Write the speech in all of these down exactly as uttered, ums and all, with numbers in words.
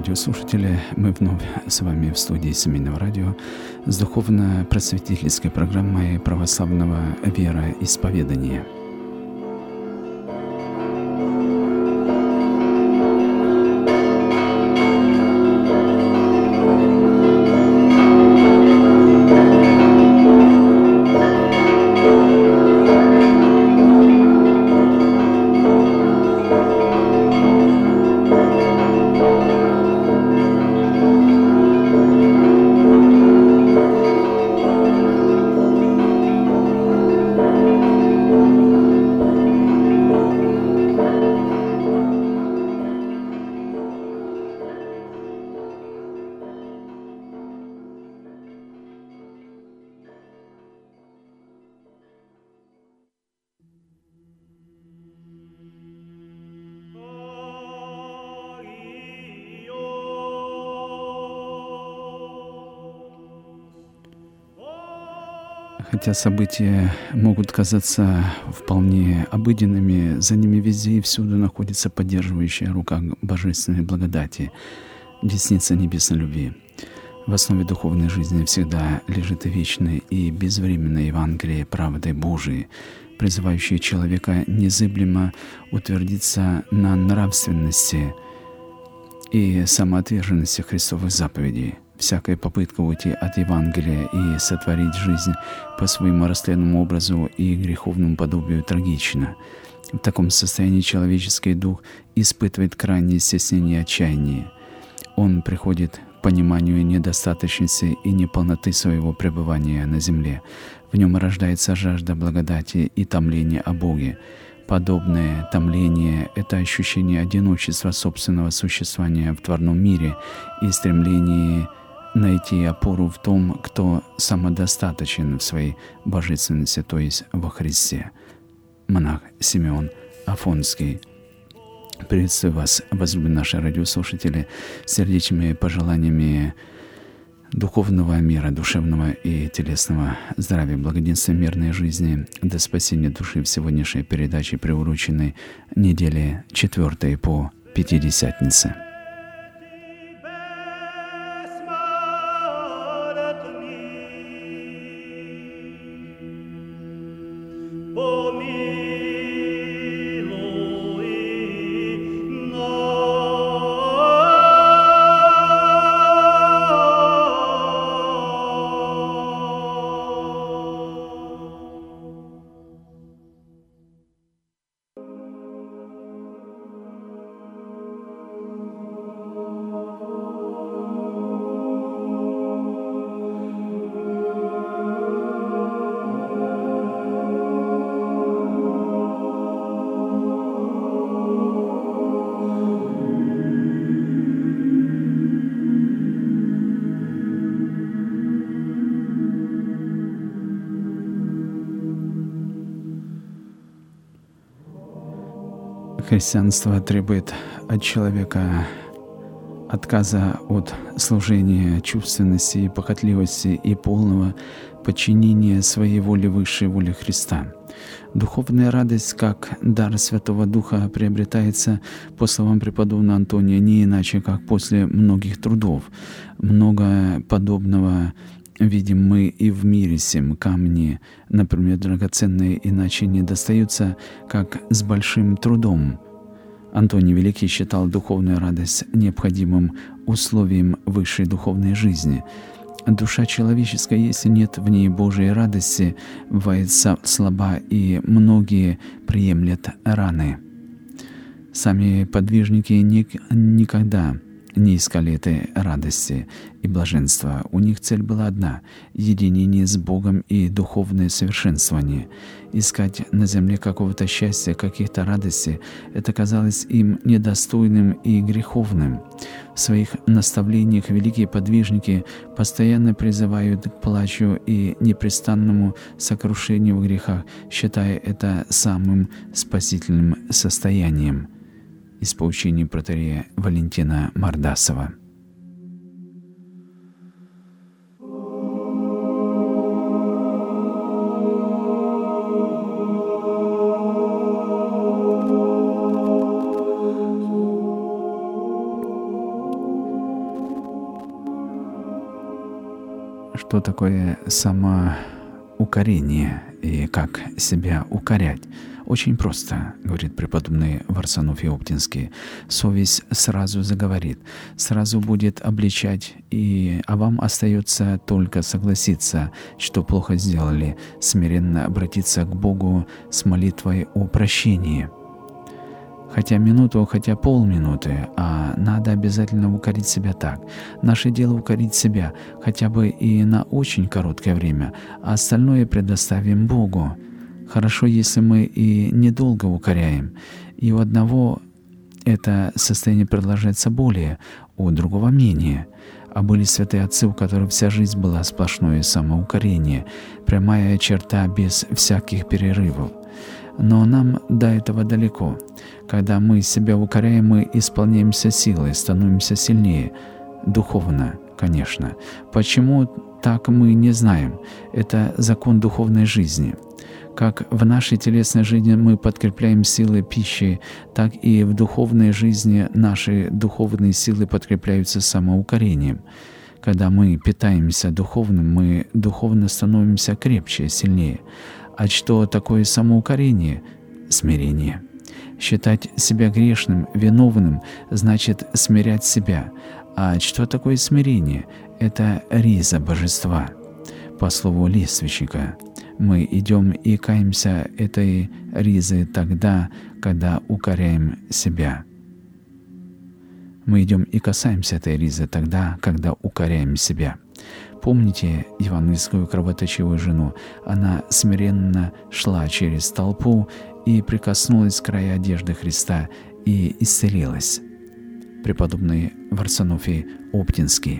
радиослушатели, мы вновь с вами в студии Семейного радио с духовно-просветительской программой православного вероисповедания. Хотя события могут казаться вполне обыденными, за ними везде и всюду находится поддерживающая рука божественной благодати, десница небесной любви. В основе духовной жизни всегда лежит вечное и безвременное Евангелие правды Божией, призывающее человека незыблемо утвердиться на нравственности и самоотверженности Христовых заповедей. Всякая попытка уйти от Евангелия и сотворить жизнь по своему растленному образу и греховному подобию трагична. В таком состоянии человеческий дух испытывает крайнее стеснение и отчаяние. Он приходит к пониманию недостаточности и неполноты своего пребывания на земле. В нем рождается жажда благодати и томление о Боге. Подобное томление — это ощущение одиночества собственного существования в тварном мире и стремление найти опору в том, кто самодостаточен в своей божественности, то есть во Христе. Монах Симеон Афонский. Приветствую вас, возлюбленные наши радиослушатели, сердечными пожеланиями духовного мира, душевного и телесного здравия, благоденствия, мирной жизни, до спасения души в сегодняшней передаче, приуроченной неделе четвертой по Пятидесятнице. Христианство требует от человека отказа от служения чувственности и похотливости и полного подчинения своей воле высшей воле Христа. Духовная радость, как дар Святого Духа, приобретается, по словам преподобного Антония, не иначе, как после многих трудов. Много подобного видим мы и в мире сем. Камни, например, драгоценные, иначе не достаются, как с большим трудом. Антоний Великий считал духовную радость необходимым условием высшей духовной жизни. Душа человеческая, если нет в ней Божией радости, бывает слаба, и многие приемлят раны. Сами подвижники никогда не искали этой радости и блаженства. У них цель была одна — единение с Богом и духовное совершенствование. Искать на земле какого-то счастья, каких-то радостей — это казалось им недостойным и греховным. В своих наставлениях великие подвижники постоянно призывают к плачу и непрестанному сокрушению в грехах, считая это самым спасительным состоянием. Из поучений протоиерея Валентина Мордасова. что такое самоукорение и как себя укорять. Очень просто, говорит преподобный Варсонофий Оптинский. Совесть сразу заговорит, сразу будет обличать, и, а вам остается только согласиться, что плохо сделали, смиренно обратиться к Богу с молитвой о прощении. Хотя минуту, хотя полминуты, а надо обязательно укорить себя так. Наше дело укорить себя, хотя бы и на очень короткое время, а остальное предоставим Богу. Хорошо, если мы и недолго укоряем, и у одного это состояние продолжается более, у другого менее. А были святые отцы, у которых вся жизнь была сплошное самоукорение, прямая черта без всяких перерывов. Но нам до этого далеко. Когда мы себя укоряем, мы исполняемся силой, становимся сильнее. Духовно, конечно. Почему так, мы не знаем. Это закон духовной жизни. Как в нашей телесной жизни мы подкрепляем силы пищи, так и в духовной жизни наши духовные силы подкрепляются самоукорением. Когда мы питаемся духовным, мы духовно становимся крепче, сильнее. А что такое самоукорение? Смирение. Считать себя грешным, виновным, значит смирять себя. А что такое смирение? Это риза божества. По слову лествичника, мы идем и каемся этой ризы тогда, когда укоряем себя. Мы идем и касаемся этой ризы тогда, когда укоряем себя. Помните евангельскую кровоточивую жену? Она смиренно шла через толпу и прикоснулась к краю одежды Христа и исцелилась. Преподобный Варсонофий Оптинский.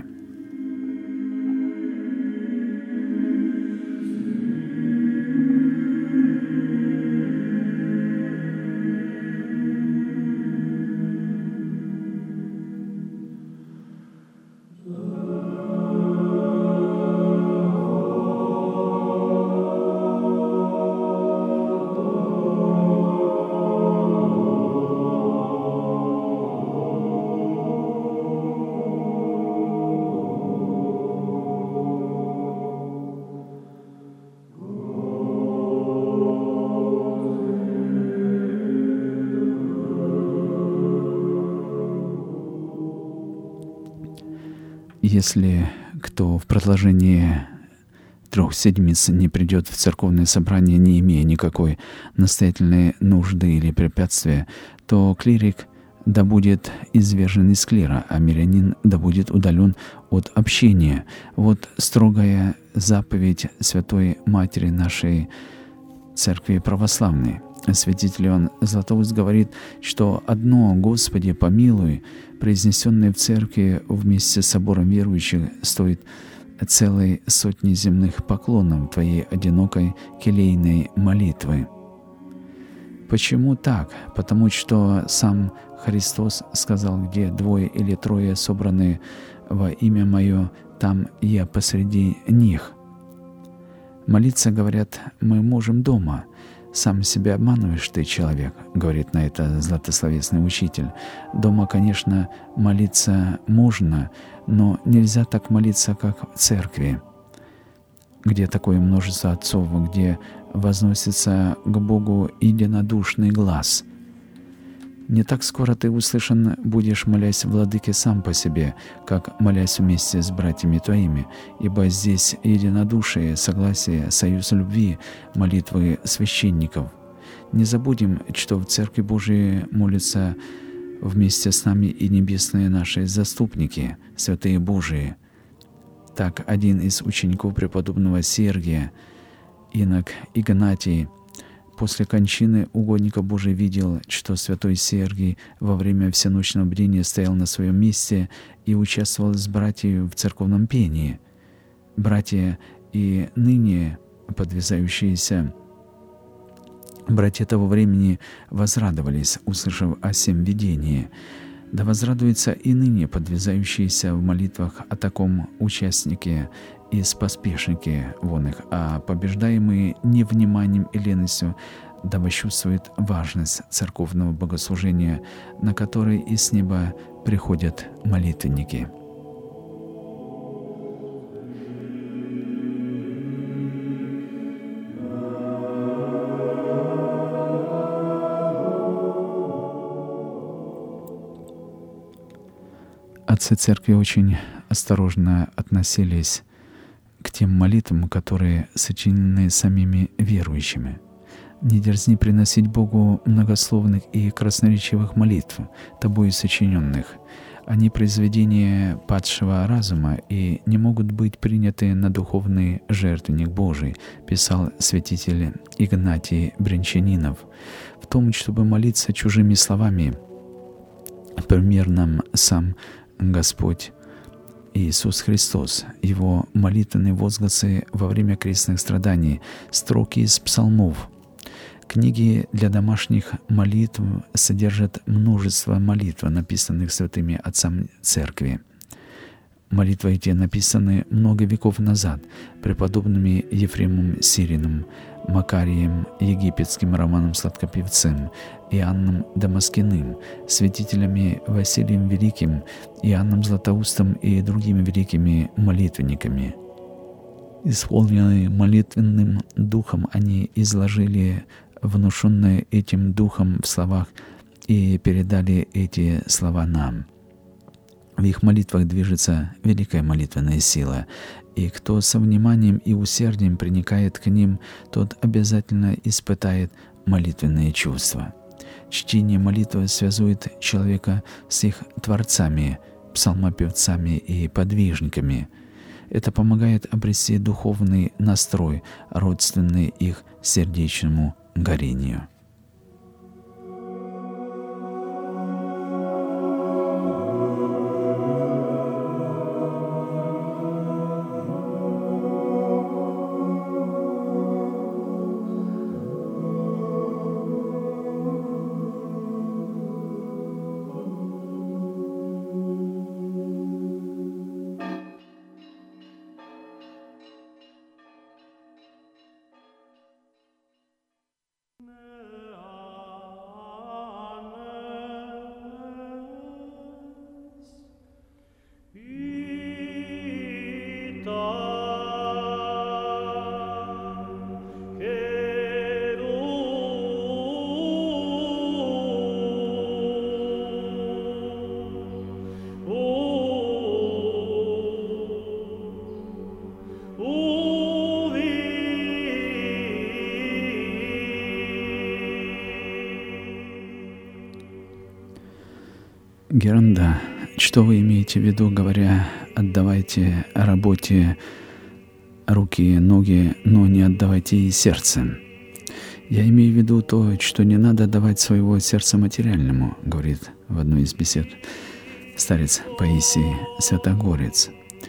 Если кто в продолжении трех седмиц не придет в церковное собрание, не имея никакой настоятельной нужды или препятствия, то клирик да будет извержен из клира, а мирянин да будет удален от общения. Вот строгая заповедь Святой Матери нашей Церкви Православной. Святитель Иоанн Златоуст говорит, что одно «Господи, помилуй», произнесенное в церкви вместе с собором верующих, стоит целой сотни земных поклонов Твоей одинокой келейной молитвы. Почему так? Потому что сам Христос сказал, где двое или трое собраны во имя Мое, там Я посреди них. Молиться, говорят, мы можем дома. «Сам себя обманываешь ты, человек», — говорит на это златословесный учитель. Дома, конечно, молиться можно, но нельзя так молиться, как в церкви, где такое множество отцов, где возносится к Богу единодушный глаз. Не так скоро ты услышан будешь, молясь Владыке сам по себе, как молясь вместе с братьями твоими, ибо здесь единодушие, согласие, союз любви, молитвы священников. Не забудем, что в Церкви Божией молятся вместе с нами и небесные наши заступники, святые Божии. Так один из учеников преподобного Сергия, инок Игнатий, после кончины угодника Божия видел, что святой Сергий во время всеночного бдения стоял на своем месте и участвовал с братьями в церковном пении. Братья и ныне подвязающиеся братья того времени возрадовались, услышав о сем видении. Да возрадуются и ныне подвязающиеся в молитвах о таком участнике и споспешники вон их, а побеждаемые невниманием и ленностью да почувствуют важность церковного богослужения, на который из неба приходят молитвенники. Отцы церкви очень осторожно относились к тем молитвам, которые сочинены самими верующими. Не дерзни приносить Богу многословных и красноречивых молитв, тобою сочиненных. Они произведения падшего разума и не могут быть приняты на духовный жертвенник Божий, писал святитель Игнатий Брянчанинов. В том, чтобы молиться чужими словами, пример нам сам Господь Иисус Христос, Его молитвенные возгласы во время крестных страданий, строки из псалмов. Книги для домашних молитв содержат множество молитв, написанных святыми отцами Церкви. Молитвы эти написаны много веков назад преподобными Ефремом Сириным, Макарием Египетским, Романом Сладкопевцем, Иоанном Дамаскиным, святителями Василием Великим, Иоанном Златоустом и другими великими молитвенниками. Исполненные молитвенным духом, они изложили внушенное этим духом в словах и передали эти слова нам. В их молитвах движется великая молитвенная сила, и кто со вниманием и усердием приникает к ним, тот обязательно испытает молитвенные чувства. Чтение молитвы связует человека с их творцами, псалмопевцами и подвижниками. Это помогает обрести духовный настрой, родственный их сердечному горению. Геранда, что вы имеете в виду, говоря, отдавайте работе руки, ноги, но не отдавайте и сердце? Я имею в виду то, что не надо давать своего сердца материальному, говорит в одной из бесед старец Паисий Святогорец.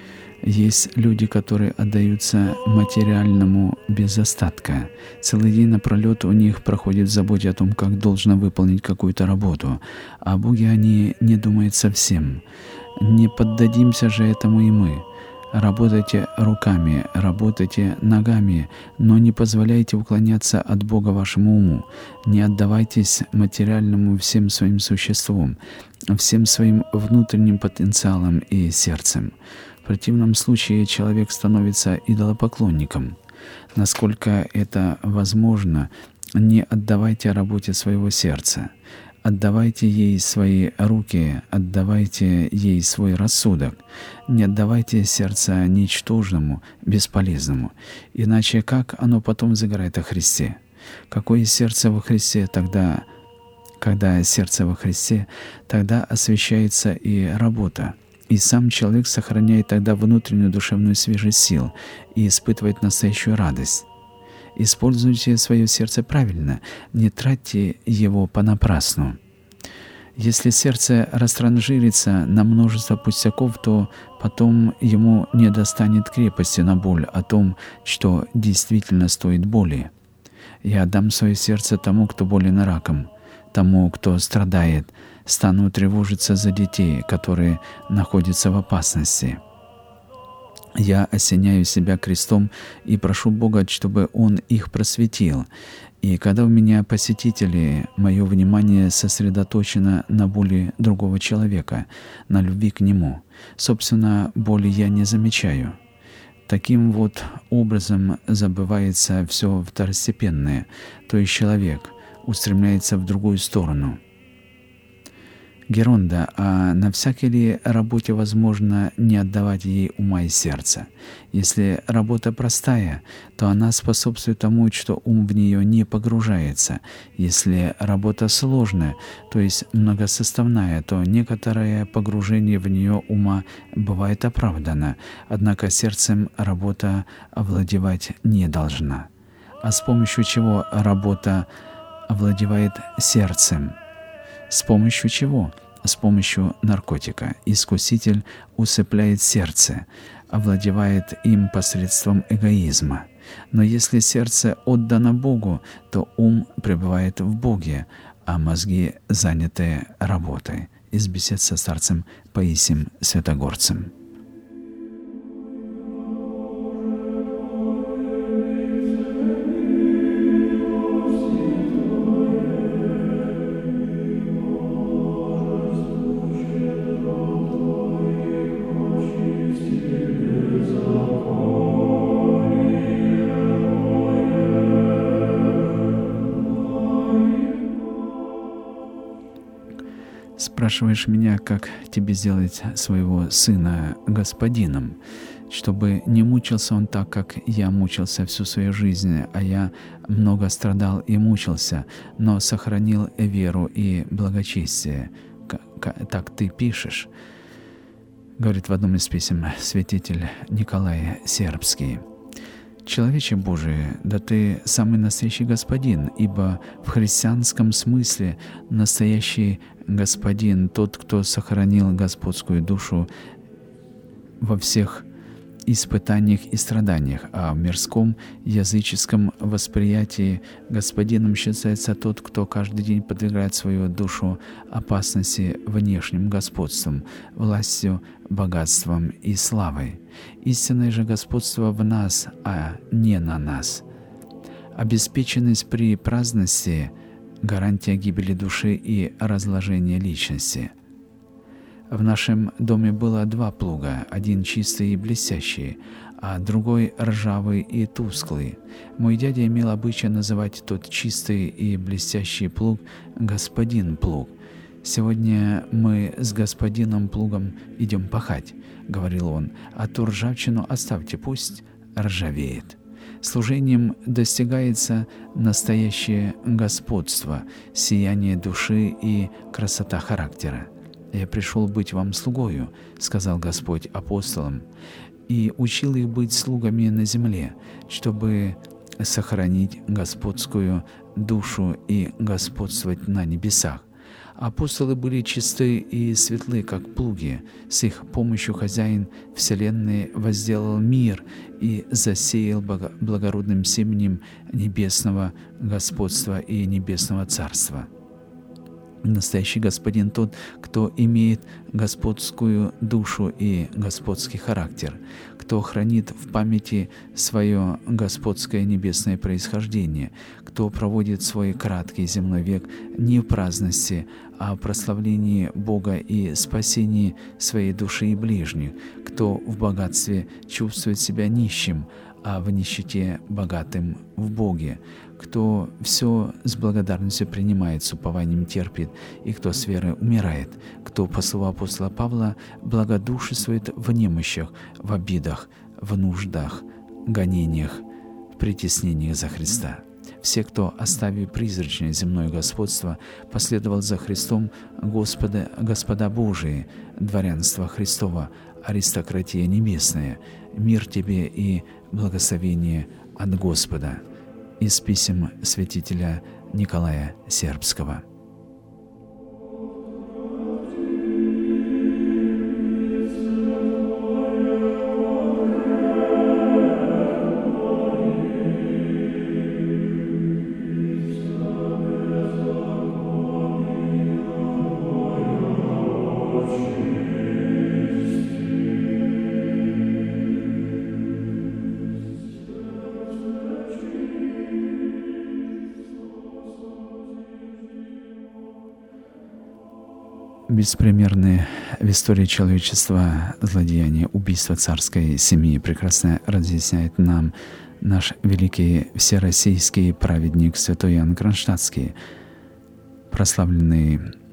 Есть люди, которые отдаются материальному без остатка. Целый день напролет у них проходит в заботе о том, как должно выполнить какую-то работу. А о Боге они не думают совсем. Не поддадимся же этому и мы. Работайте руками, работайте ногами, но не позволяйте уклоняться от Бога вашему уму. Не отдавайтесь материальному всем своим существом, всем своим внутренним потенциалом и сердцем. В противном случае человек становится идолопоклонником. Насколько это возможно, не отдавайте работе своего сердца. Отдавайте ей свои руки, отдавайте ей свой рассудок. Не отдавайте сердце ничтожному, бесполезному. Иначе как оно потом загорает о Христе? Какое сердце во Христе тогда, когда сердце во Христе, тогда освящается и работа. И сам человек сохраняет тогда внутреннюю душевную свежесть сил и испытывает настоящую радость. Используйте свое сердце правильно, не тратьте его понапрасну. Если сердце растранжирится на множество пустяков, то потом ему не достанет крепости на боль о том, что действительно стоит боли. Я отдам свое сердце тому, кто болен раком, тому, кто страдает, стану тревожиться за детей, которые находятся в опасности. Я осеняю себя крестом и прошу Бога, чтобы Он их просветил. И когда у меня посетители, мое внимание сосредоточено на боли другого человека, на любви к нему. Собственно, боли я не замечаю. Таким вот образом забывается все второстепенное, то есть человек устремляется в другую сторону. Геронда, а на всякой ли работе возможно не отдавать ей ума и сердца? Если работа простая, то она способствует тому, что ум в нее не погружается. Если работа сложная, то есть многосоставная, то некоторое погружение в нее ума бывает оправдано, однако сердцем работа овладевать не должна. А с помощью чего работа овладевает сердцем? С помощью чего? С помощью наркотика. Искуситель усыпляет сердце, овладевает им посредством эгоизма. Но если сердце отдано Богу, то ум пребывает в Боге, а мозги заняты работой. Из бесед со старцем Паисием Святогорцем. Спрашиваешь меня, как тебе сделать своего сына господином, чтобы не мучился он так, как я мучился всю свою жизнь, а я много страдал и мучился, но сохранил веру и благочестие. Так ты пишешь, говорит в одном из писем святитель Николай Сербский. Человече Божий, да ты самый настоящий господин, ибо в христианском смысле настоящий господин тот, кто сохранил господскую душу во всех испытаниях и страданиях, а в мирском языческом восприятии господином считается тот, кто каждый день подвергает свою душу опасности внешним господством, властью, богатством и славой. Истинное же господство в нас, а не на нас. Обеспеченность при праздности — гарантия гибели души и разложения личности. В нашем доме было два плуга, один чистый и блестящий, а другой ржавый и тусклый. Мой дядя имел обычай называть тот чистый и блестящий плуг «господин плуг». «Сегодня мы с господином плугом идем пахать», — говорил он, «а ту ржавчину оставьте, пусть ржавеет». Служением достигается настоящее господство, сияние души и красота характера. «Я пришел быть вам слугою», — сказал Господь апостолам, и учил их быть слугами на земле, чтобы сохранить господскую душу и господствовать на небесах. Апостолы были чисты и светлы, как плуги. С их помощью хозяин вселенной возделал мир и засеял благородным семенем небесного господства и небесного царства. Настоящий господин тот, кто имеет господскую душу и господский характер, кто хранит в памяти свое господское небесное происхождение, кто проводит свой краткий земной век не в праздности, а в прославлении Бога и спасении своей души и ближних, кто в богатстве чувствует себя нищим, а в нищете богатым в Боге, кто все с благодарностью принимает, с упованием терпит, и кто с верой умирает, кто, по слову апостола Павла, благодушествует в немощах, в обидах, в нуждах, гонениях, в притеснениях за Христа. Все, кто, оставив призрачное земное господство, последовал за Христом, Господа, Господа Божии, дворянство Христова, аристократия небесная, мир тебе и благословение от Господа. Из писем святителя Николая Сербского. Беспримерные в истории человечества злодеяния, убийства царской семьи прекрасно разъясняет нам наш великий всероссийский праведник святой Иоанн Кронштадтский, прославленный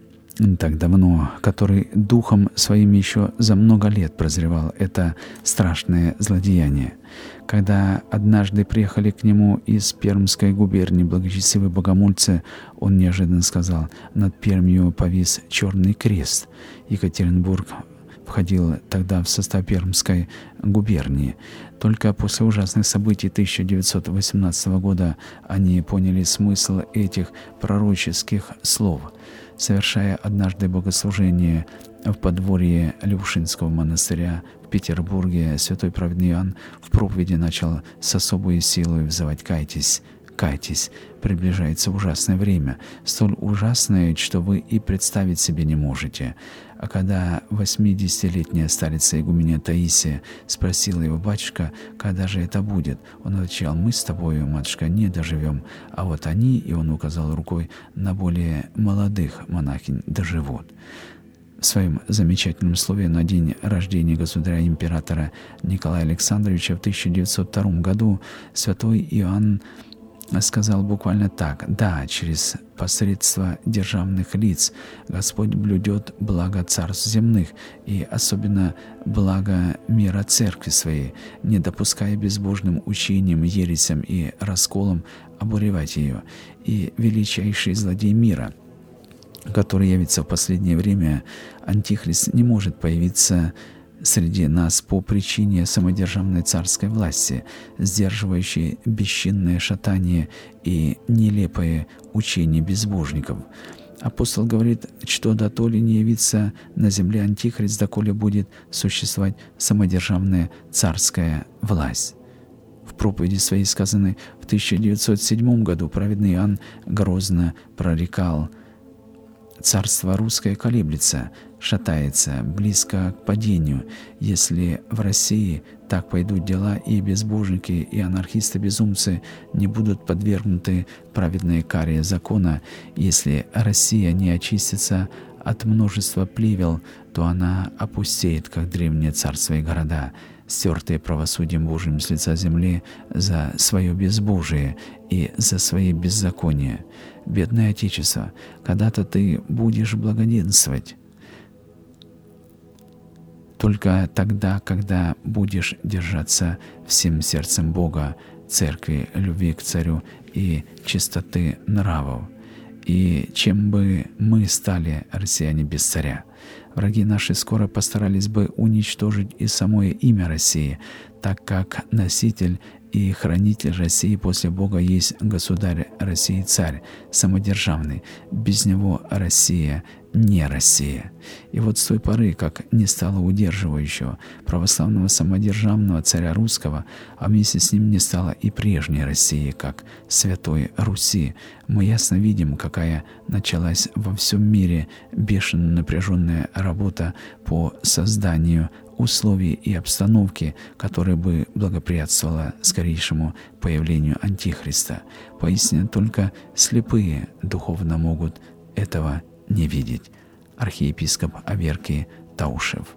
так давно, который духом своим еще за много лет прозревал это страшное злодеяние. Когда однажды приехали к нему из Пермской губернии благочестивые богомольцы, он неожиданно сказал: «Над Пермью повис черный крест». Екатеринбург входил тогда в состав Пермской губернии. Только после ужасных событий тысяча девятьсот восемнадцатого года они поняли смысл этих пророческих слов. Совершая однажды богослужение в подворье Левушинского монастыря в Петербурге, святой праведный Иоанн в проповеди начал с особой силой взывать: «Кайтесь, кайтесь, приближается ужасное время, столь ужасное, что вы и представить себе не можете». А когда восьмидесятилетняя старица игуменя Таисия спросила его: «Батюшка, когда же это будет?», он отвечал: «Мы с тобою, матушка, не доживем, а вот они», и он указал рукой на более молодых монахинь, «доживут». В своем замечательном слове на день рождения государя-императора Николая Александровича в тысяча девятьсот втором году святой Иоанн сказал буквально так: «Да, через посредство державных лиц Господь блюдет благо царств земных и особенно благо мира церкви своей, не допуская безбожным учением, ересям и расколам обуревать ее. И величайший злодей мира, который явится в последнее время, Антихрист, не может появиться среди нас по причине самодержавной царской власти, сдерживающей бесчинное шатание и нелепое учение безбожников. Апостол говорит, что доколе не явится на земле Антихрист, доколе будет существовать самодержавная царская власть». В проповеди своей, сказанной в тысяча девятьсот седьмом году, праведный Иоанн грозно прорекал: «Царство русское колеблется, шатается, близко к падению. Если в России так пойдут дела, и безбожники, и анархисты-безумцы не будут подвергнуты праведной каре закона, если Россия не очистится от множества плевел, то она опустеет, как древние царства и города, стертые правосудием Божьим с лица земли за свое безбожие и за свои беззакония. Бедное Отечество, когда-то ты будешь благоденствовать только тогда, когда будешь держаться всем сердцем Бога, церкви, любви к царю и чистоты нравов. И чем бы мы стали, россияне, без царя? Враги наши скоро постарались бы уничтожить и самое имя России, так как носитель и хранитель России после Бога есть государь России, царь самодержавный. Без него Россия не Россия. И вот с той поры, как не стало удерживающего православного самодержавного царя русского, а вместе с ним не стало и прежней России, как Святой Руси, мы ясно видим, какая началась во всем мире бешено напряженная работа по созданию условий и обстановки, которая бы благоприятствовала скорейшему появлению Антихриста. Поистине только слепые духовно могут этого не видеть. Архиепископ Аверкий Таушев.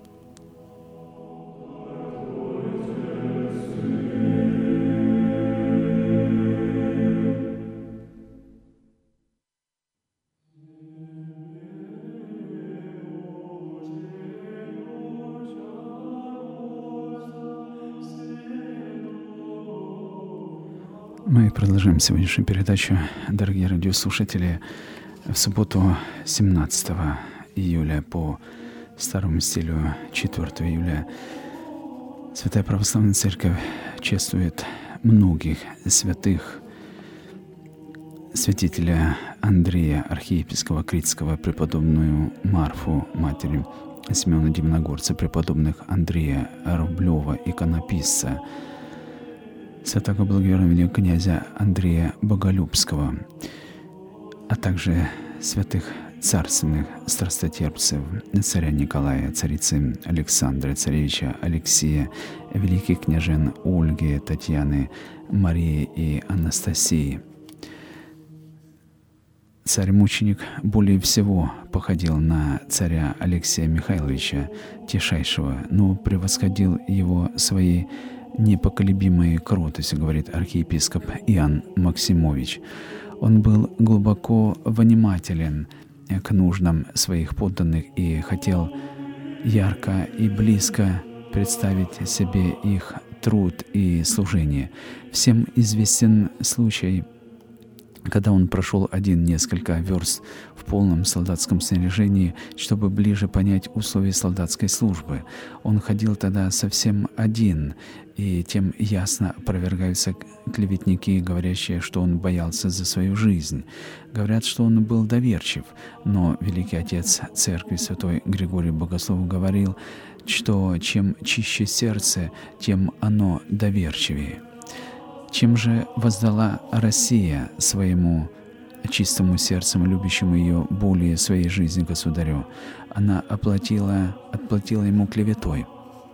Мы продолжаем сегодняшнюю передачу, дорогие радиослушатели. В субботу семнадцатого июля по старому стилю четвёртого июля Святая Православная Церковь чествует многих святых: святителя Андрея, архиепископа Критского, преподобную Марфу, матерь Симеона Дивногорца, преподобных Андрея Рублева, иконописца, святого благоверного князя Андрея Боголюбского, а также святых царственных страстотерпцев, царя Николая, царицы Александры, царевича Алексея, великих княжен Ольги, Татьяны, Марии и Анастасии. Царь-мученик более всего походил на царя Алексея Михайловича Тишайшего, но превосходил его своей непоколебимой кротостью, говорит архиепископ Иоанн Максимович. Он был глубоко внимателен к нуждам своих подданных и хотел ярко и близко представить себе их труд и служение. Всем известен случай, когда он прошел один несколько верст в полном солдатском снаряжении, чтобы ближе понять условия солдатской службы. Он ходил тогда совсем один, и тем ясно опровергаются клеветники, говорящие, что он боялся за свою жизнь. Говорят, что он был доверчив, но великий отец церкви святой Григорий Богослов говорил, что чем чище сердце, тем оно доверчивее. Чем же воздала Россия своему чистому сердцем, любящему ее более своей жизни государю? Она оплатила, отплатила ему клеветой.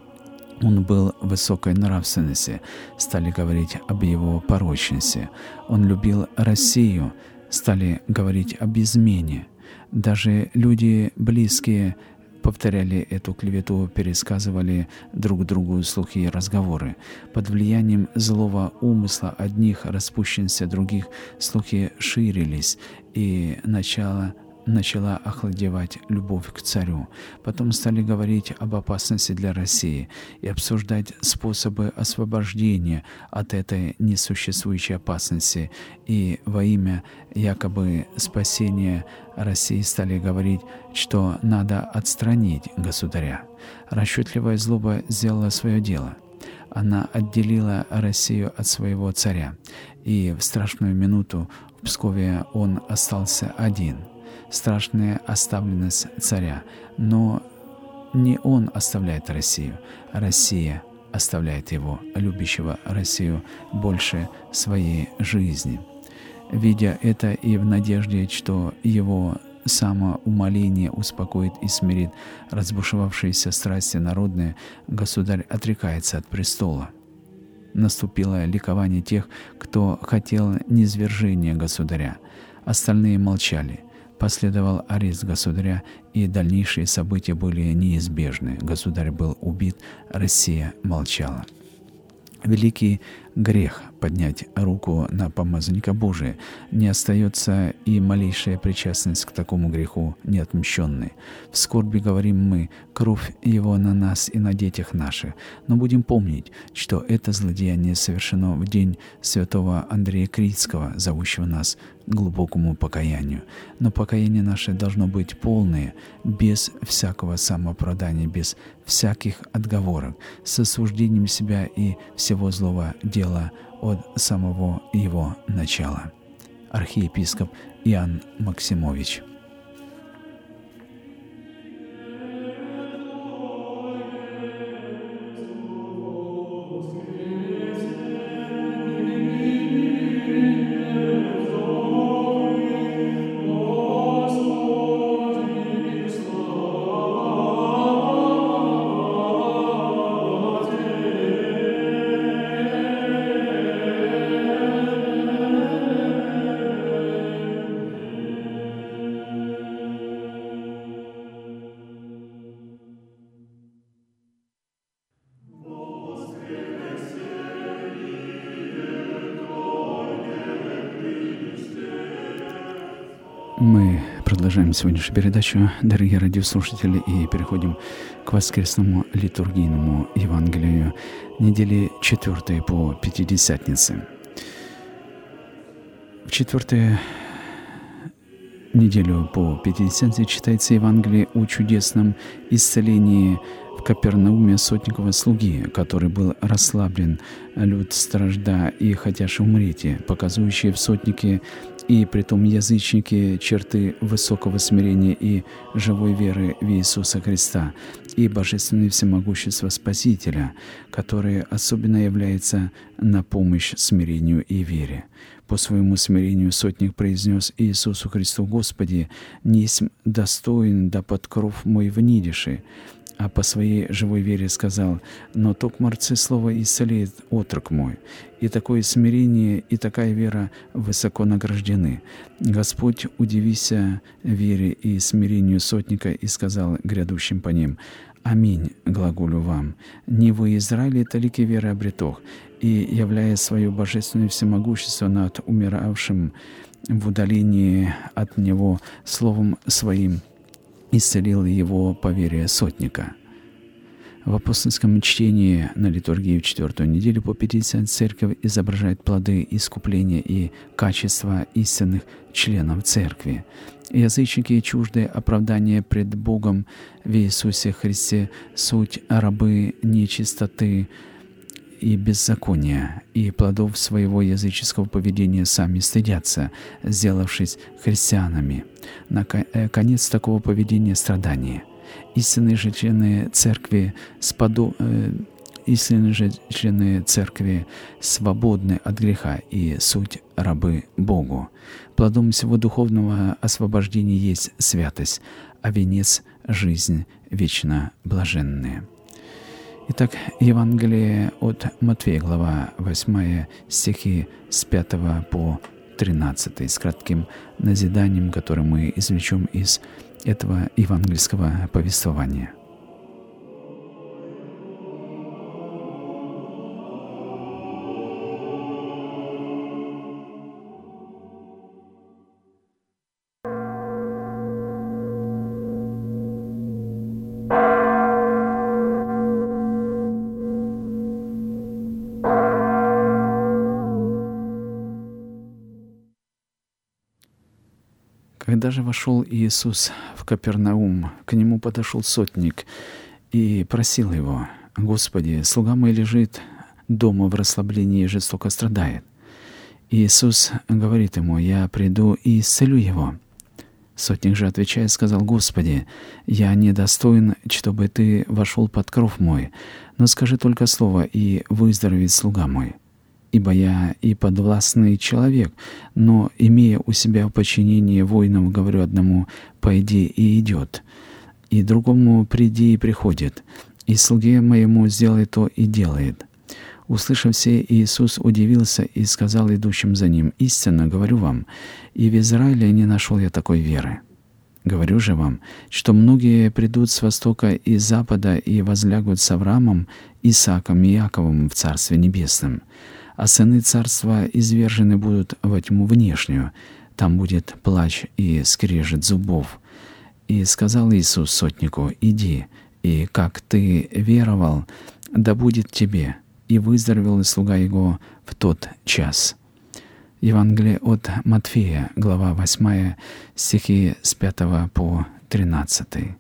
Он был высокой нравственности, стали говорить об его порочности. Он любил Россию, стали говорить об измене. Даже люди близкие повторяли эту клевету, пересказывали друг другу слухи и разговоры. Под влиянием злого умысла одних, распущенности других, слухи ширились, и начало начала охладевать любовь к царю. Потом стали говорить об опасности для России и обсуждать способы освобождения от этой несуществующей опасности. И во имя якобы спасения России стали говорить, что надо отстранить государя. Расчетливая злоба сделала свое дело. Она отделила Россию от своего царя. И в страшную минуту в Пскове он остался один. Страшная оставленность царя. Но не он оставляет Россию, а Россия оставляет его, любящего Россию больше своей жизни. Видя это и в надежде, что его самоумоление успокоит и смирит разбушевавшиеся страсти народные, государь отрекается от престола. Наступило ликование тех, кто хотел низвержения государя. Остальные молчали. Последовал арест государя, и дальнейшие события были неизбежны. Государь был убит, Россия молчала. Великий грех поднять руку на помазанника Божия. Не остается и малейшая причастность к такому греху неотмщенной. В скорби говорим мы, кровь его на нас и на детях наших. Но будем помнить, что это злодеяние совершено в день святого Андрея Критского, зовущего нас к глубокому покаянию. Но покаяние наше должно быть полное, без всякого самооправдания, без всяких отговорок, с осуждением себя и всего злого дела от самого его начала. Архиепископ Иоанн Максимович. Мы продолжаем сегодняшнюю передачу, дорогие радиослушатели, и переходим к воскресному литургийному Евангелию недели четвертой по Пятидесятнице. В четвертую неделю по Пятидесятнице читается Евангелие о чудесном исцелении в Капернауме сотникова слуги, который был расслаблен, люд стражда и хотяши умереть, показывающие в сотнике и притом язычники черты высокого смирения и живой веры в Иисуса Христа и божественное всемогущество Спасителя, которое особенно является на помощь смирению и вере. По своему смирению сотник произнес Иисусу Христу: «Господи, несть достоин да под кров мой внидиши», а по своей живой вере сказал: «Но токмарцы слово исцелит отрок мой». И такое смирение и такая вера высоко награждены. Господь, удивися вере и смирению сотника, и сказал грядущим по ним: «Аминь, глаголю вам, не во Израиле талики веры обретох, и, являя свое божественное всемогущество над умиравшим в удалении от него словом своим исцелил его по вере сотника. В апостольском чтении на литургии в четвертую неделю по Пятидесятнице Церковь изображает плоды искупления и качества истинных членов Церкви. Язычники, чуждые оправдания пред Богом в Иисусе Христе, суть рабы нечистоты и беззакония, и плодов своего языческого поведения сами стыдятся, сделавшись христианами. Конец такого поведения — страдания. Истинные же члены Церкви, споду... э, истинные же члены Церкви свободны от греха и суть рабы Богу. Плодом всего духовного освобождения есть святость, а венец — жизнь вечно блаженная. Итак, Евангелие от Матфея, глава восьмая, стихи с пятого по тринадцатый, с кратким назиданием, которое мы извлечем из этого евангельского повествования. Когда же вошел Иисус в Капернаум, к нему подошел сотник и просил его: «Господи, слуга мой лежит дома в расслаблении и жестоко страдает». Иисус говорит ему: «Я приду и исцелю его». Сотник же, отвечая, сказал: «Господи, я недостоин, чтобы ты вошел под кров мой, но скажи только слово, и выздоровеет слуга мой. Ибо я и подвластный человек, но, имея у себя в подчинении воинов, говорю одному: пойди, и идет, и другому: приди, и приходит, и слуге моему: сделай то, и делает». Услышав сие, Иисус удивился и сказал идущим за ним: «Истинно говорю вам, и в Израиле не нашел я такой веры. Говорю же вам, что многие придут с востока и запада и возлягут с Авраамом, Исааком и Иаковом в Царстве Небесном. А сыны царства извержены будут во тьму внешнюю, там будет плач и скрежет зубов». И сказал Иисус сотнику: «Иди, и как ты веровал, да будет тебе». И выздоровел и слуга его в тот час. Евангелие от Матфея, глава восьмая, стихи с пятого по тринадцатый.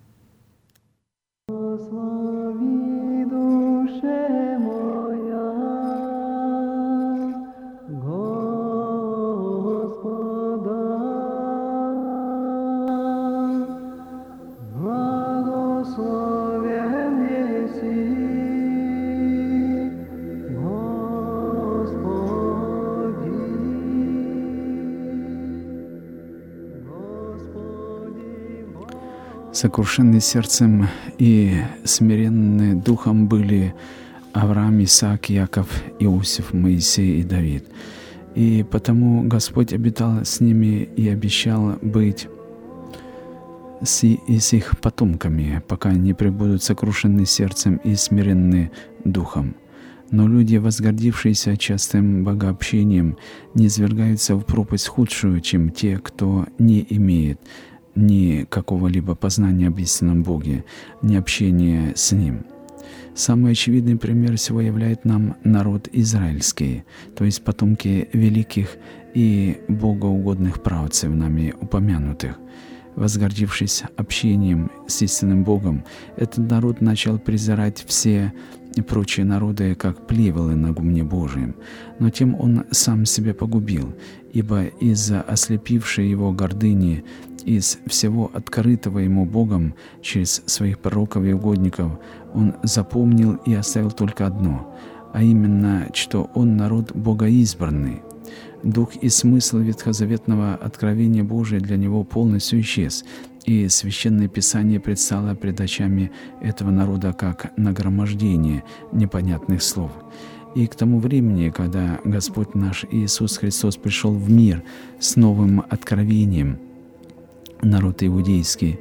Сокрушенные сердцем и смиренные духом были Авраам, Исаак, Яков, Иосиф, Моисей и Давид. И потому Господь обитал с ними и обещал быть с, и с их потомками, пока не пребудут сокрушенные сердцем и смиренные духом. Но люди, возгордившиеся частым богообщением, низвергаются в пропасть худшую, чем те, кто не имеет ни какого-либо познания об истинном Боге, ни общения с Ним. Самый очевидный пример всего являет нам народ израильский, то есть потомки великих и богоугодных правцев, нами упомянутых. Возгордившись общением с истинным Богом, этот народ начал презирать все прочие народы, как плевелы на гумне Божием, но тем он сам себя погубил, ибо из-за ослепившей его гордыни, из всего открытого ему Богом через своих пророков и угодников, он запомнил и оставил только одно, а именно, что он народ богоизбранный. Дух и смысл ветхозаветного откровения Божия для него полностью исчез, и Священное Писание предстало пред очами этого народа как нагромождение непонятных слов. И к тому времени, когда Господь наш Иисус Христос пришел в мир с новым откровением, народ иудейский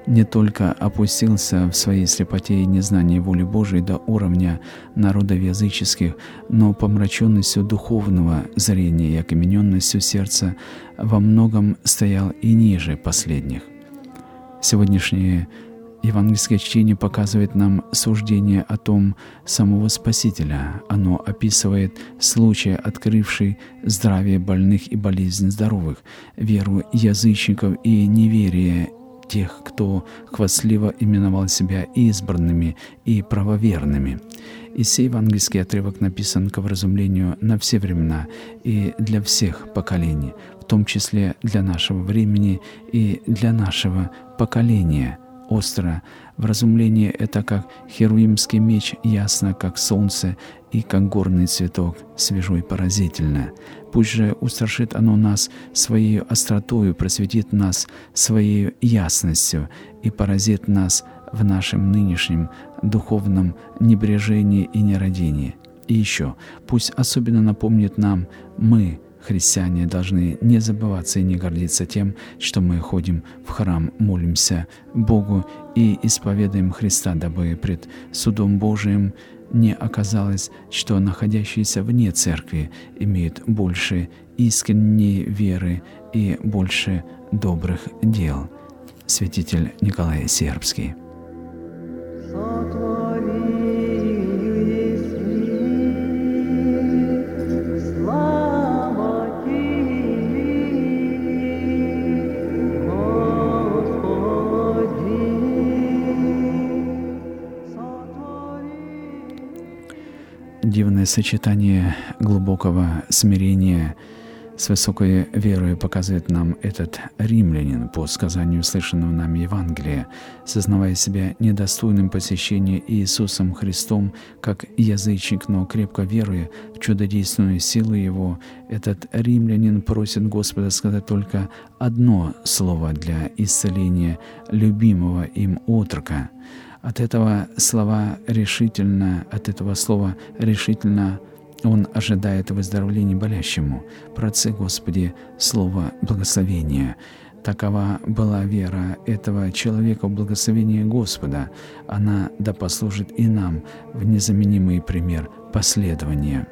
не только опустился в своей слепоте и незнании воли Божией до уровня народов языческих, но помраченностью духовного зрения и окамененностью сердца во многом стоял и ниже последних. Сегодняшнее евангельское чтение показывает нам суждение о том самого Спасителя. Оно описывает случай, открывший здравие больных и болезнь здоровых, веру язычников и неверие тех, кто хвастливо именовал себя избранными и правоверными. И сей евангельский отрывок написан к вразумлению на все времена и для всех поколений, в том числе для нашего времени и для нашего поколения. Остро вразумление это как херувимский меч, ясно, как солнце, и как горный цветок, свежо и поразительно. Пусть же устрашит оно нас своей остротою, просветит нас своей ясностью и поразит нас в нашем нынешнем духовном небрежении и нерадении. И еще, пусть особенно напомнит нам, мы, христиане, должны не забываться и не гордиться тем, что мы ходим в храм, молимся Богу и исповедуем Христа, дабы пред судом Божиим не оказалось, что находящиеся вне церкви имеют больше искренней веры и больше добрых дел. Святитель Николай Сербский. Дивное сочетание глубокого смирения с высокой верой показывает нам этот римлянин по сказанию слышанного нами Евангелия, сознавая себя недостойным посещения Иисусом Христом как язычник, но крепко веруя в чудодейственную силу Его. Этот римлянин просит Господа сказать только одно слово для исцеления любимого им отрока. От этого слова решительно, от этого слова решительно он ожидает выздоровления болящему. Проси, Господи, слово благословения. Такова была вера этого человека в благословение Господа. Она да послужит и нам в незаменимый пример последования.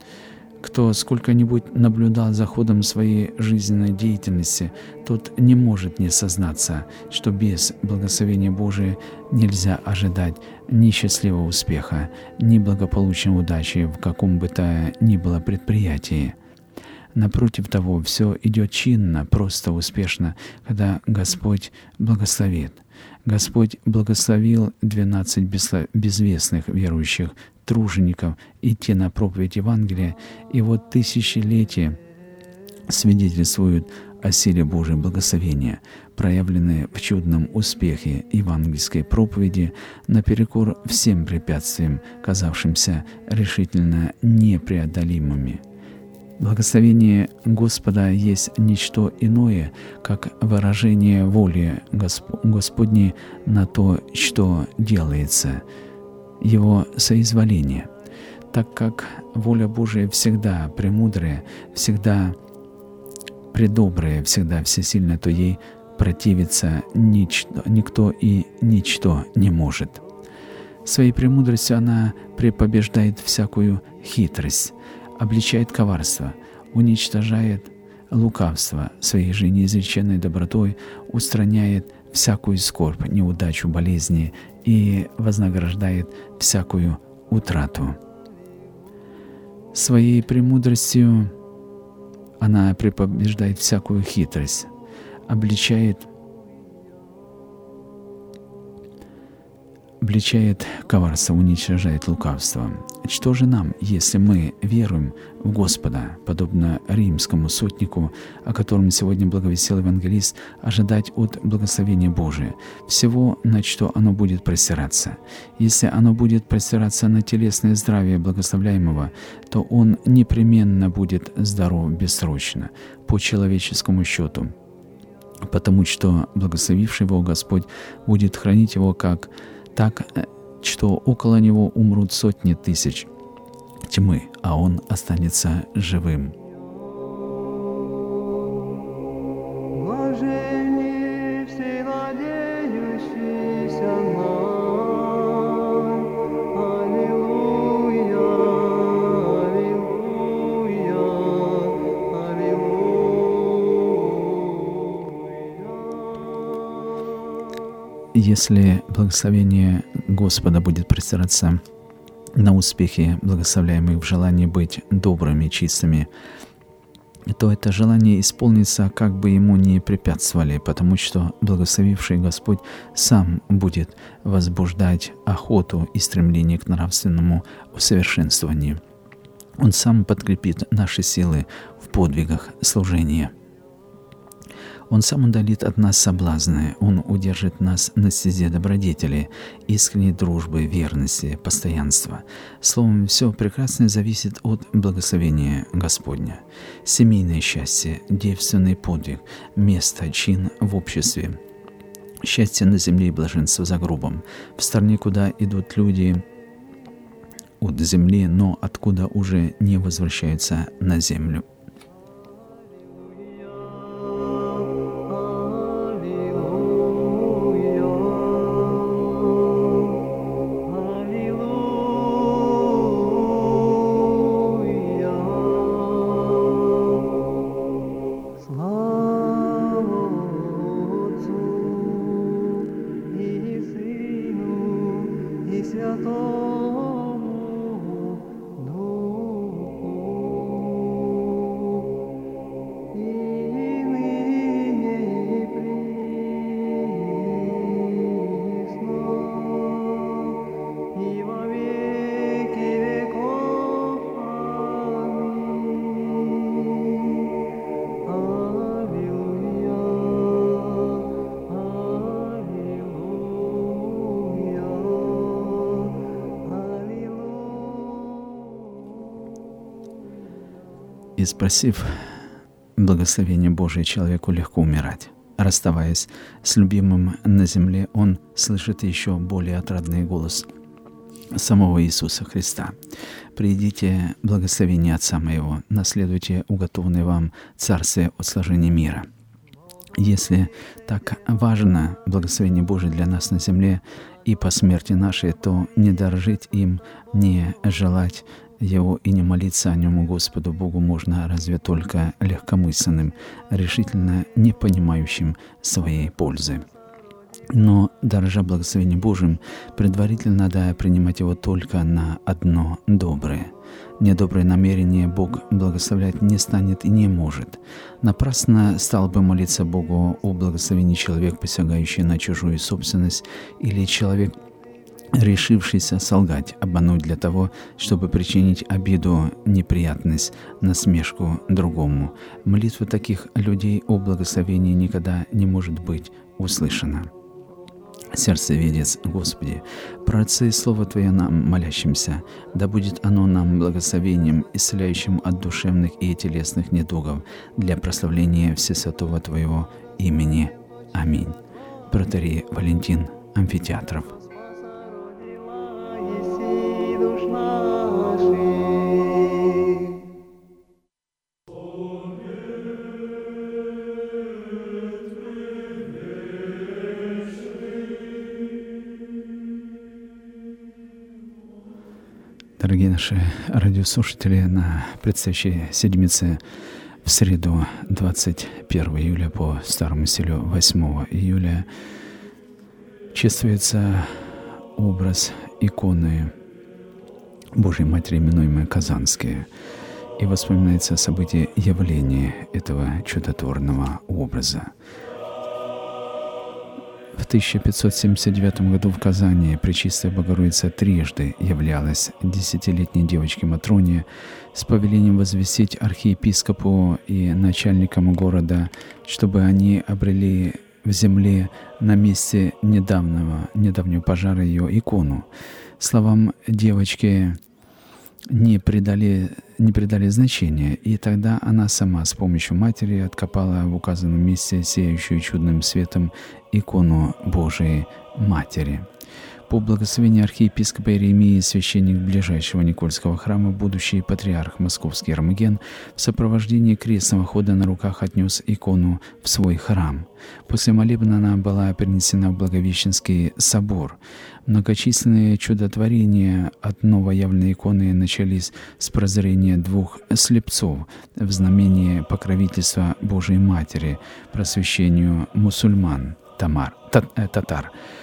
Кто сколько-нибудь наблюдал за ходом своей жизненной деятельности, тот не может не сознаться, что без благословения Божия нельзя ожидать ни счастливого успеха, ни благополучной удачи в каком бы то ни было предприятии. Напротив того, все идет чинно, просто, успешно, когда Господь благословит. Господь благословил двенадцать безвестных верующих тружеников идти на проповедь Евангелия, и вот тысячелетия свидетельствуют о силе Божьего благословения, проявленной в чудном успехе евангельской проповеди наперекор всем препятствиям, казавшимся решительно непреодолимыми. Благословение Господа есть ничто иное, как выражение воли Госп- Господней на то, что делается, Его соизволение. Так как воля Божия всегда премудрая, всегда предобрая, всегда всесильна, то ей противиться ничто, никто и ничто не может. Своей премудростью она препобеждает всякую хитрость, обличает коварство, уничтожает лукавство, своей же неизреченной добротой устраняет всякую скорбь, неудачу, болезни и вознаграждает всякую утрату. Своей премудростью она препобеждает всякую хитрость, обличает обличает коварство, уничтожает лукавство. Что же нам, если мы веруем в Господа, подобно римскому сотнику, о котором сегодня благовестил евангелист, ожидать от благословения Божия, всего, на что оно будет простираться? Если оно будет простираться на телесное здравие благословляемого, то он непременно будет здоров бессрочно, по человеческому счету, потому что благословивший его Господь будет хранить его как так, что около него умрут сотни тысяч тьмы, а он останется живым. Блаженни все надеющие Если благословение Господа будет простираться на успехи благословляемых в желании быть добрыми, чистыми, то это желание исполнится, как бы ему ни препятствовали, потому что благословивший Господь сам будет возбуждать охоту и стремление к нравственному усовершенствованию. Он сам подкрепит наши силы в подвигах служения. Он сам удалит от нас соблазны, Он удержит нас на стезе добродетели, искренней дружбы, верности, постоянства. Словом, все прекрасное зависит от благословения Господня. Семейное счастье, девственный подвиг, место, чин в обществе, счастье на земле и блаженство за гробом. В стране, куда идут люди от земли, но откуда уже не возвращаются на землю. И спросив благословения Божие, человеку легко умирать. Расставаясь с любимым на земле, он слышит еще более отрадный голос самого Иисуса Христа. «Приидите благословение Отца Моего, наследуйте уготованное вам Царствие от сложения мира». Если так важно благословение Божие для нас на земле и по смерти нашей, то не дорожить им, не желать Его и не молиться о Нем Господу Богу можно разве только легкомысленным, решительно не понимающим своей пользы. Но, дорожа благословением Божьим, предварительно надо принимать его только на одно доброе. Недоброе намерение Бог благословлять не станет и не может. Напрасно стал бы молиться Богу о благословении человек, посягающий на чужую собственность, или человек, решившийся солгать, обмануть для того, чтобы причинить обиду, неприятность, насмешку другому. Молитва таких людей о благословении никогда не может быть услышана. Сердцеведец, Господи, проотцы Слово Твое нам, молящимся, да будет оно нам благословением, исцеляющим от душевных и телесных недугов для прославления Всесвятого Твоего имени. Аминь. Протоиерей Валентин Амфитеатров. Дорогие наши радиослушатели, на предстоящей седмице в среду двадцать первого июля по старому стилю восьмого июля чествуется образ иконы Божьей Матери, именуемой Казанские, и воспоминается событие явления этого чудотворного образа. В тысяча пятьсот семьдесят девятом году в Казани Пречистая Богородица трижды являлась десятилетней девочке Матроне с повелением возвестить архиепископу и начальникам города, чтобы они обрели в земле на месте недавнего, недавнего пожара ее икону. Словам девочки не придали, не придали значения, и тогда она сама с помощью матери откопала в указанном месте сияющую чудным светом икону Божией Матери. По благословению архиепископа Иеремии, священник ближайшего Никольского храма, будущий патриарх Московский Эрмоген, в сопровождении крестного хода на руках отнес икону в свой храм. После молебна она была перенесена в Благовещенский собор. Многочисленные чудотворения от новоявленной иконы начались с прозрения двух слепцов в знамении покровительства Божией Матери, просвещению мусульман, тамар, та, татар.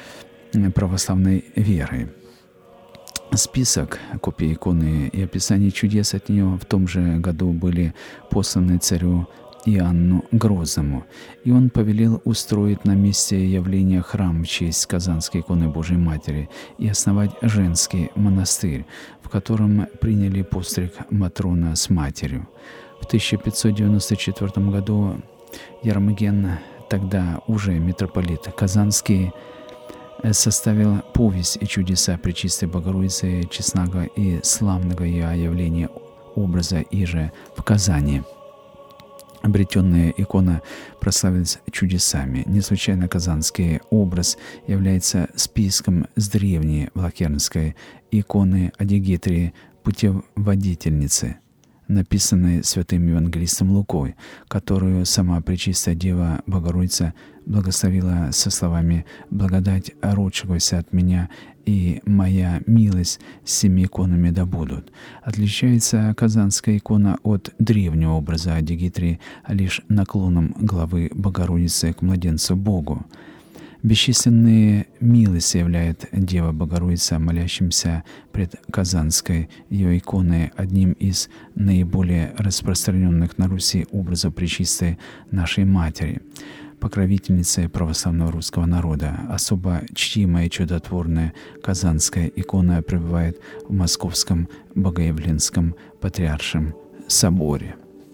православной веры. Список копий иконы и описание чудес от нее в том же году были посланы царю Иоанну Грозному, и он повелел устроить на месте явления храм в честь Казанской иконы Божией Матери и основать женский монастырь, в котором приняли постриг Матрона с матерью. В тысяча пятьсот девяносто четвёртом году Ермоген, тогда уже митрополит Казанский, составил повесть и чудеса Пречистой Богородицы Честного и славного ее явления образа Иже в Казани. Обретенная икона прославилась чудесами. Не случайно казанский образ является списком с древней влахернской иконы Адигитрии Путеводительницы, написанной святым евангелистом Лукой, которую сама Пречистая Дева Богородица благословила со словами «Благодать родшегося от меня и моя милость с семи иконами да будут». Отличается казанская икона от древнего образа Адигитрии лишь наклоном главы Богородицы к младенцу Богу. Бесчисленные милости являет Дева Богородица молящимся пред Казанской ее иконой одним из наиболее распространенных на Руси образов Пречистой нашей Матери, покровительницы православного русского народа. Особо чтимая и чудотворная Казанская икона пребывает в Московском Богоявленском Патриаршем соборе.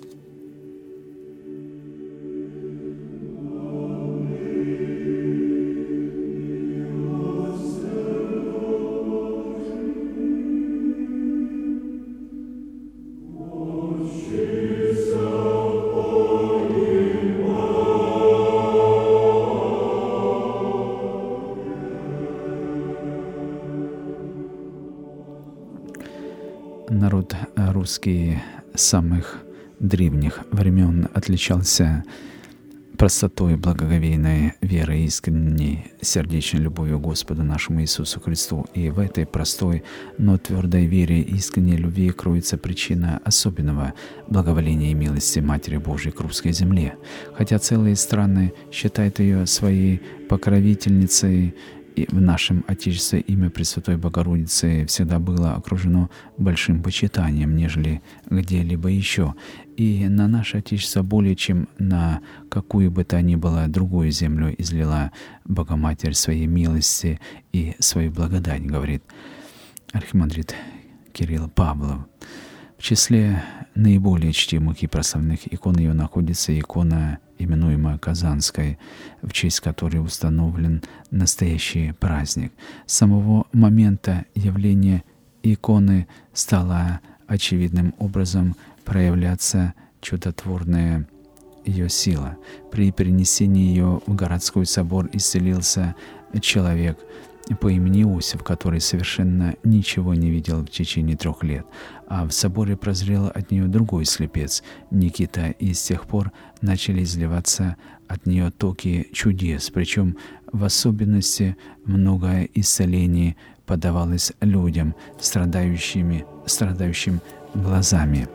Народ русский с самых древних времен отличался простотой благоговейной веры и искренней сердечной любовью к Господу нашему Иисусу Христу. И в этой простой, но твердой вере и искренней любви кроется причина особенного благоволения и милости Матери Божией к русской земле. Хотя целые страны считают ее своей покровительницей, и в нашем Отечестве имя Пресвятой Богородицы всегда было окружено большим почитанием, нежели где-либо еще. И на наше Отечество более чем на какую бы то ни было другую землю излила Богоматерь своей милости и свою благодать, говорит архимандрит Кирилл Павлов. В числе наиболее чтимых и прославленных икон ее находится икона, именуемая Казанской, в честь которой установлен настоящий праздник. С самого момента явления иконы стало очевидным образом проявляться чудотворная ее сила. При перенесении ее в городской собор исцелился человек по имени Иосиф, который совершенно ничего не видел в течение трех лет, а в соборе прозрел от нее другой слепец, Никита, и с тех пор начали изливаться от нее токи чудес, причем в особенности многое исцелений подавалось людям, страдающими, страдающим глазами.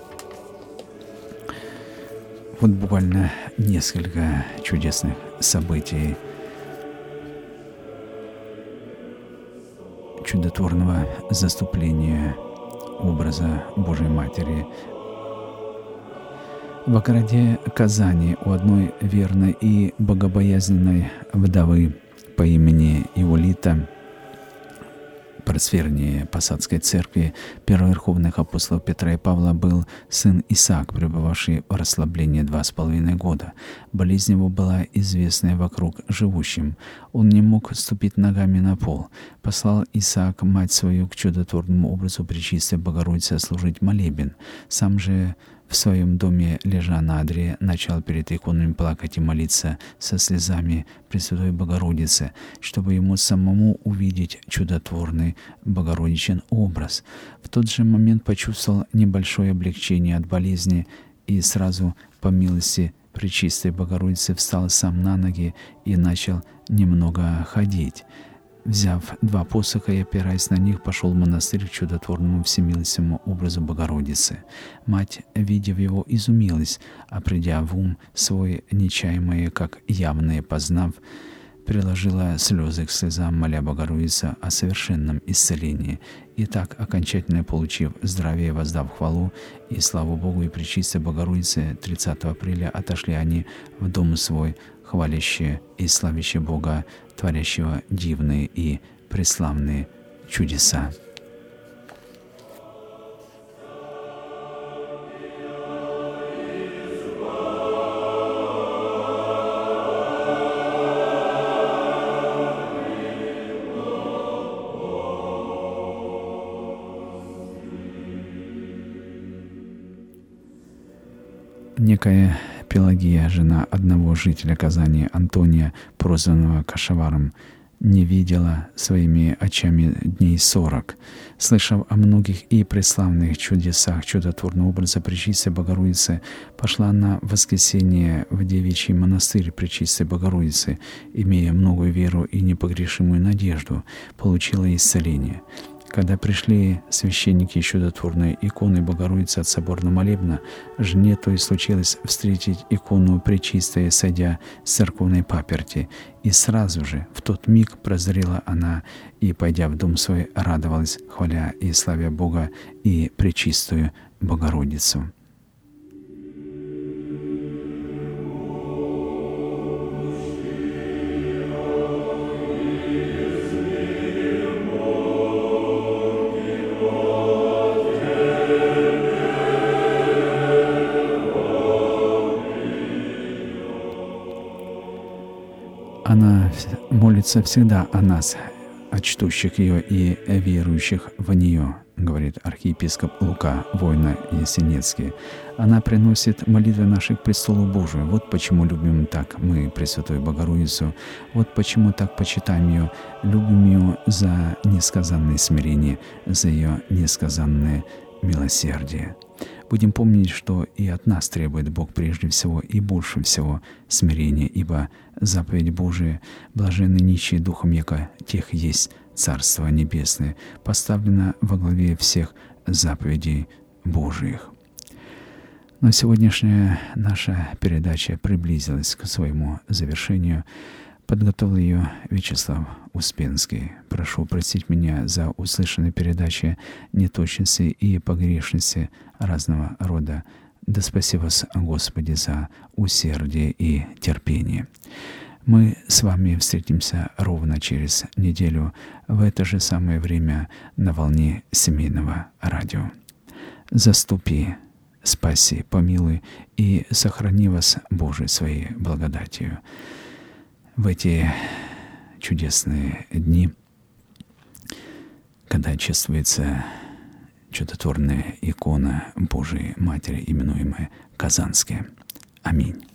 Вот буквально несколько чудесных событий чудотворного заступления образа Божией Матери. В городе Казани у одной верной и богобоязненной вдовы по имени Иолита, просвернее Посадской церкви первоверховных апостолов Петра и Павла, был сын Исаак, пребывавший в расслаблении два с половиной года. Болезнь его была известная вокруг живущим. Он не мог ступить ногами на пол. Послал Исаак мать свою к чудотворному образу Пречистой Богородицы служить молебен. Сам же в своем доме, лежа на одре, начал перед иконами плакать и молиться со слезами Пресвятой Богородицы, чтобы ему самому увидеть чудотворный Богородичен образ. В тот же момент почувствовал небольшое облегчение от болезни и сразу, по милости Пречистой Богородицы, встал сам на ноги и начал немного ходить. Взяв два посоха и опираясь на них, пошел в монастырь к чудотворному всемилостивому образу Богородицы. Мать, видев его, изумилась, а придя в ум свой, нечаемые, как явные познав, приложила слезы к слезам, моля Богородицу о совершенном исцелении. И так, окончательно получив здравие, воздав хвалу и славу Богу и Пречистой Богородице, тридцатого апреля отошли они в дом свой, хвалящие и славящие Бога, творящего дивные и преславные чудеса. Некая Пелагия, жена одного жителя Казани, Антония, прозванного Кашаваром, не видела своими очами дней сорок. Слышав о многих и преславных чудесах чудотворного образа Пречистой Богородицы, пошла она в воскресенье в девичий монастырь Пречистой Богородицы, имея многую веру и непогрешимую надежду, получила исцеление. Когда пришли священники чудотворной иконы Богородицы от соборного молебна, жене той случилось встретить икону Пречистой, сойдя с церковной паперти, и сразу же, в тот миг, прозрела она и, пойдя в дом свой, радовалась, хваля и славя Бога и Пречистую Богородицу. Она молится всегда о нас, о чтущих ее и верующих в нее, говорит архиепископ Лука, Война Есенецкий. Она приносит молитвы наши к престолу Божию. Вот почему любим так мы Пресвятую Богородицу. Вот почему так почитаем ее, любим ее за несказанное смирение, за ее несказанное милосердие. Будем помнить, что и от нас требует Бог прежде всего и больше всего смирения, ибо заповедь Божия «блаженны нищие духом, яко тех есть Царство Небесное» поставлена во главе всех заповедей Божиих. Но сегодняшняя наша передача приблизилась к своему завершению. Подготовил ее Вячеслав Успенский. Прошу простить меня за услышанные передачи, неточности и погрешности разного рода. Да спаси вас, Господи, за усердие и терпение. Мы с вами встретимся ровно через неделю в это же самое время на волне семейного радио. Заступи, спаси, помилуй и сохрани вас, Боже, своей благодатью. В эти чудесные дни, когда чествуется чудотворная икона Божией Матери, именуемая Казанская. Аминь.